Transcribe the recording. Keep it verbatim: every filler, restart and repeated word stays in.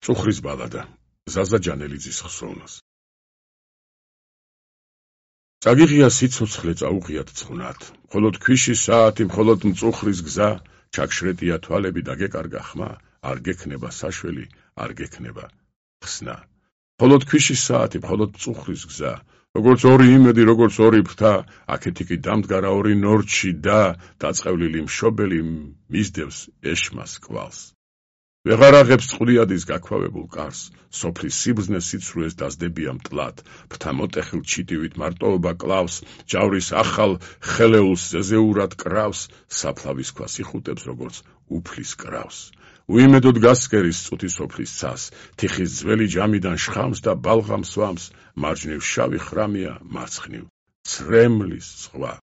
წუხრის ბალადა ზაზა ჯანელიძის ხსოვნას. წაგიღია სიცოცხლე წაუღიათ ცხვნად, მხოლოდ ქვიშის საათი, მხოლოდ მწუხრის გზა, ჩაგშრეტია თვალები და გეკარგა ხმა, არ გექნება საშველი, არ გექნება ხსნა. მხოლოდ ქვიშის საათი, მხოლოდ მწუხრის გზა, როგორც ორი იმედი, როგორც ორი ფრთა, აქეთ იქ დამდგარა ორი ნორჩი და დაწყევლილი მშობელი მისდევს ეშმას კვალს. ვეღარ აღებს წყვილადის გაქვავებულ კარს, სოფლის სიბრძნე სიცრუეს დასდებია მტლად, ფრთა მოტეხილ ჩიტივით მარტოობა კლავს, ჯავრის ახალ ხელეულს ზეზეურად კრავს, საფლავის ქვას იხუტებს, როგორც უფლის კრავს. უიმედოდ გასკერის წუთი სოფლის ცას, თიხის ძველი ჯამიდან შხამს და ბალღამ სვამს, მარჯვნივ შავი ხრამია, მარცხნივ ცრემლის ზღვა.